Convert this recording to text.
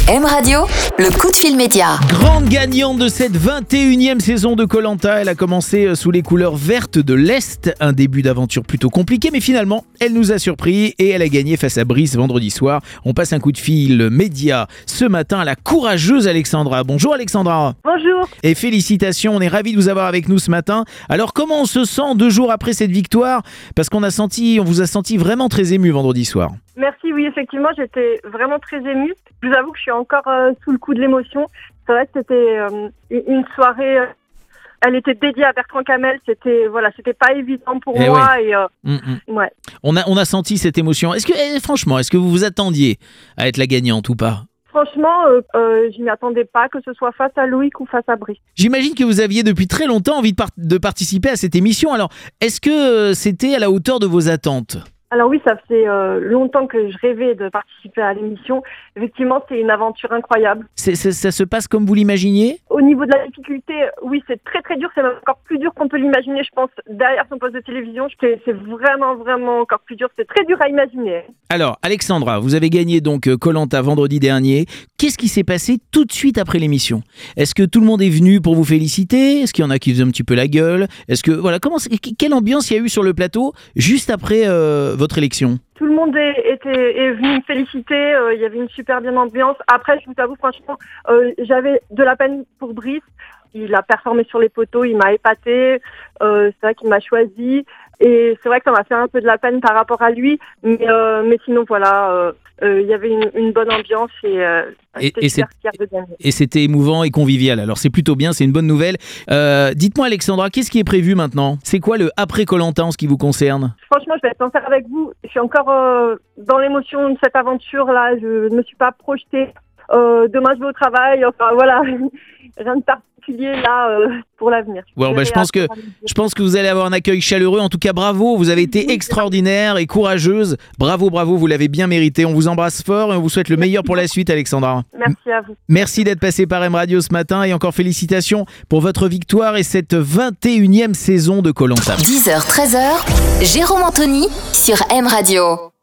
M Radio, le coup de fil média. Grande gagnante de cette 21e saison de Koh-Lanta, elle a commencé sous les couleurs vertes de l'Est. Un début d'aventure plutôt compliqué, mais finalement, elle nous a surpris et elle a gagné face à Brice vendredi soir. On passe un coup de fil média ce matin à la courageuse Alexandra. Bonjour Alexandra. Bonjour. Et félicitations, on est ravis de vous avoir avec nous ce matin. Alors comment on se sent 2 jours après cette victoire ? Parce qu'on vous a senti vraiment très ému vendredi soir. Merci, oui, effectivement, j'étais vraiment très émue. Je vous avoue que je suis encore sous le coup de l'émotion. C'est vrai que c'était une soirée, elle était dédiée à Bertrand Camel. C'était pas évident pour moi. Ouais. Et, ouais. On a senti cette émotion. Franchement, est-ce que vous vous attendiez à être la gagnante ou pas ? Franchement, je m'y attendais pas, que ce soit face à Loïc ou face à Brice. J'imagine que vous aviez depuis très longtemps envie de participer à cette émission. Alors, est-ce que c'était à la hauteur de vos attentes ? Alors oui, ça fait longtemps que je rêvais de participer à l'émission. Effectivement, c'est une aventure incroyable. Ça se passe comme vous l'imaginiez ? Au niveau de la difficulté, oui, c'est très très dur. C'est même encore plus dur qu'on peut l'imaginer, je pense, derrière son poste de télévision. C'est vraiment encore plus dur. C'est très dur à imaginer. Alors, Alexandra, vous avez gagné donc Koh-Lanta vendredi dernier. Qu'est-ce qui s'est passé tout de suite après l'émission ? Est-ce que tout le monde est venu pour vous féliciter ? Est-ce qu'il y en a qui faisaient un petit peu la gueule ? Quelle ambiance il y a eu sur le plateau juste après votre élection ? Tout le monde est venu me féliciter, il y avait une super bien ambiance. Après, je vous avoue, franchement, j'avais de la peine pour Brice. Il a performé sur les poteaux, il m'a épaté, c'est vrai qu'il m'a choisi. Et c'est vrai que ça m'a fait un peu de la peine par rapport à lui. Mais sinon, voilà, il y avait une bonne ambiance et super fier de gagner. Et c'était émouvant et convivial. Alors c'est plutôt bien, c'est une bonne nouvelle. Dites-moi Alexandra, qu'est-ce qui est prévu maintenant ? C'est quoi le après Koh-Lanta en ce qui vous concerne ? Franchement, je vais être sincère avec vous. Je suis encore dans l'émotion de cette aventure-là. Je ne me suis pas projetée. Demain, je vais au travail. Enfin, voilà. Rien de particulier là pour l'avenir. Je pense que vous allez avoir un accueil chaleureux. En tout cas, bravo. Vous avez été extraordinaire et courageuse. Bravo. Vous l'avez bien mérité. On vous embrasse fort et on vous souhaite le meilleur pour la suite, Alexandra. Merci à vous. Merci d'être passé par M Radio ce matin et encore félicitations pour votre victoire et cette 21e saison de Koh-Lanta. 10h, 13h, Jérôme Anthony sur M Radio.